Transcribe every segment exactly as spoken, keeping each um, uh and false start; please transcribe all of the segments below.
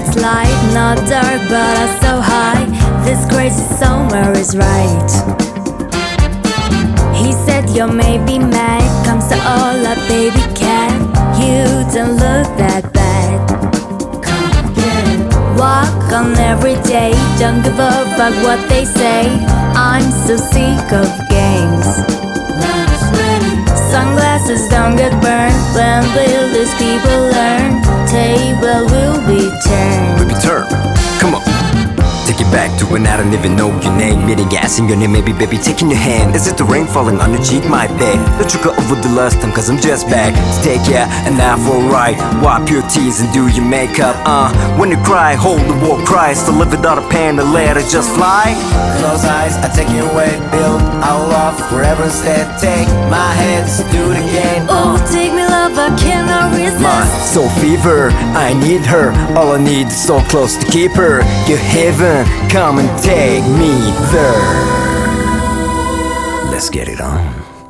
it's light, not dark but I'm so high. This crazy summer is right. He said you may be mad, comes to all up baby cat. You don't look that bad. Come again. Walk on every day, don't give a fuck what they say. I'm so sick of games. Sunglasses don't get burned, when will these people learn? Table will be turned. Will be turned. Come on. Take it back to when I don't even know your name. Meeting gas in your name, maybe baby taking your hand. Is it the rain falling on your cheek, my bed? Let you go over the last time cause I'm just back to take ya and now for a ride. Wipe your tears and do your makeup. Uh, when you cry, hold the war cries. To live without a pen and let it just fly. Close eyes, I take you away. Build our love forever instead. Take my hands, do it again. Oh, take me love, I cannot resist. My soul fever, I need her. All I need is so close to keep her. You're heaven, come and take me there. Let's get it on.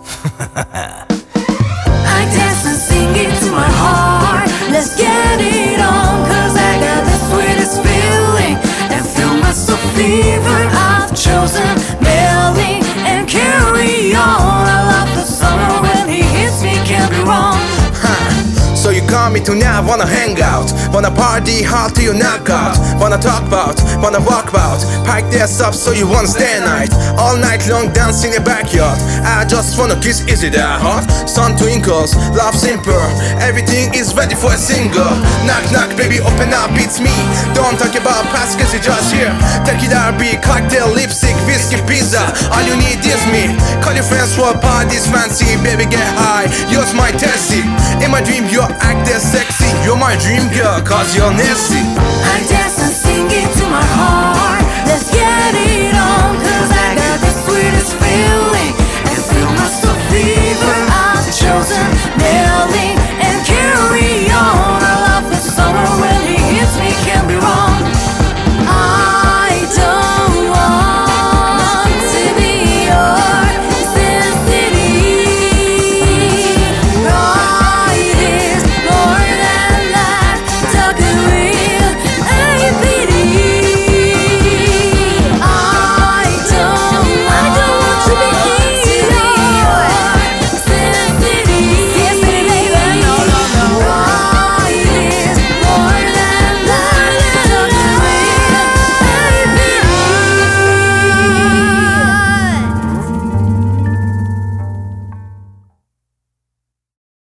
I dance and sing it to my heart. Let's get it on, cause I got the sweetest feeling and feel my soul fever. I've chosen Melly and carry on. I love the summer when he hits me, can't be wrong. So you call me tonight, wanna hang out, wanna party hard till you knock out, wanna talk about, wanna walk about, pike their up so you wanna stay night, all night long dance in the backyard. I just wanna kiss, is it that hot? Sun twinkles, love simple, everything is ready for a single. Knock knock baby open up, it's me. Don't talk about past cause you're just here. Tequila beer, cocktail, lipstick, whiskey, pizza, all you need is me. Call your friends for parties fancy, baby get high, use my taxi. In my dream you're acting sexy, you're my dream girl cause you're nasty. I dance and sing it to my heart.